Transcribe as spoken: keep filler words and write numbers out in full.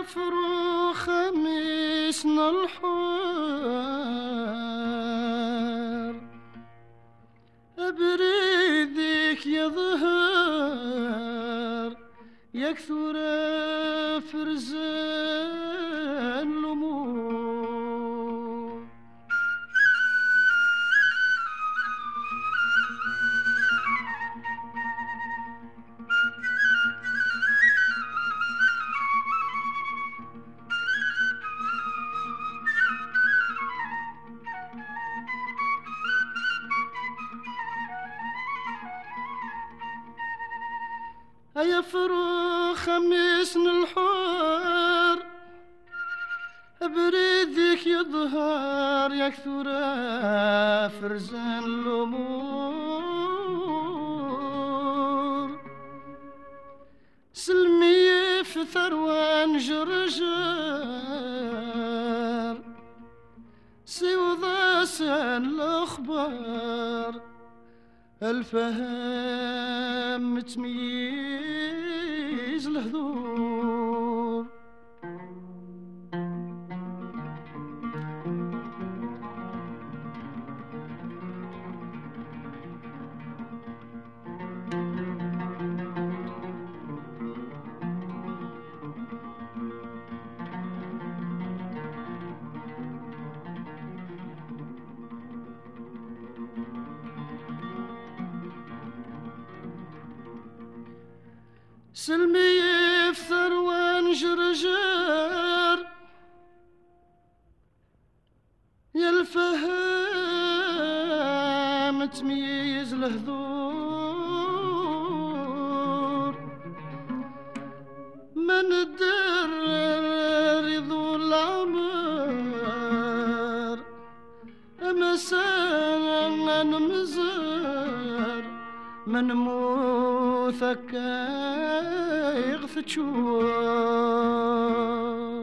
يفرو خميسنا الحوار بريدك يظهر يكثر فرزان الأمور. يفرو خميسنا الحوار بريدك يظهر يكثر فرزان الأمور. سلمي في ثروان جرجر سيوضا سان الأخبار الفهم متميز الهذور. سلمي في ثروان جرجر يا الفهم تميز الهذور. من الدر يضو العمر مسانا مزر من موثك يغث تشوار.